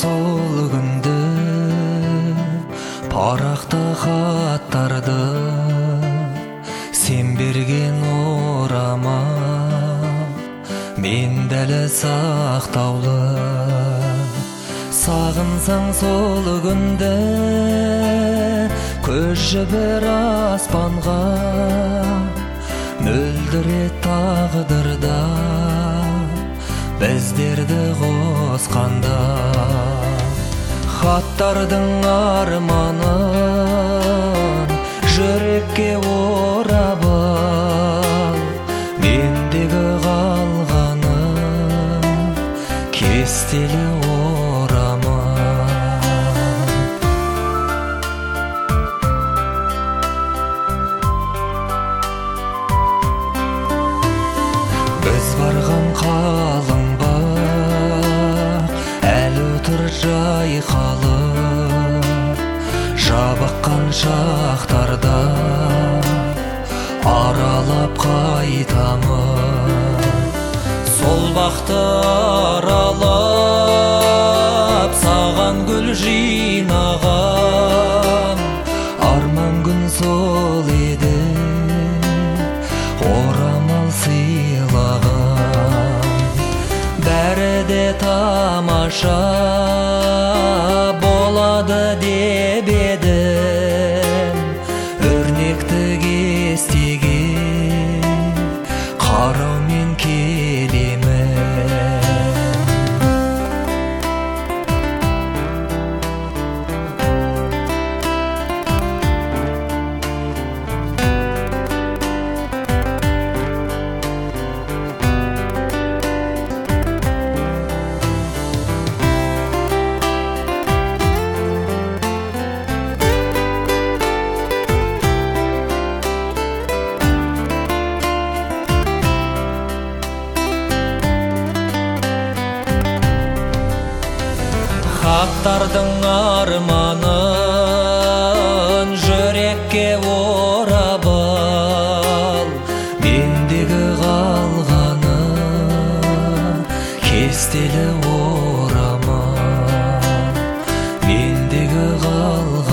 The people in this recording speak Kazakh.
сол күнді, парақта хаттарды сен берген орама, мен дәлі сақтаулы. Сағынсаң сол күнді, көз жібер аспанға, мөлдіре тағдырда біздерді қосқанда. Хаттардың арманын жүрекке орап ал, мендегі қалғаны кестелі орама. Біз барған қалың бақ әлі тұр жайқалып, жабыққан шақтарда аралап қайтамын. Сол бақты аралап саған гүл жинаған, арман күн сол еді орамал сыйлаған. Бәрі де тамаша болады деп едім, өрнекті кестеге қараумен келемін. Хаттардың арманын жүрекке орап ал, мендегі қалғаны кестелі орама, мендегі қалғаны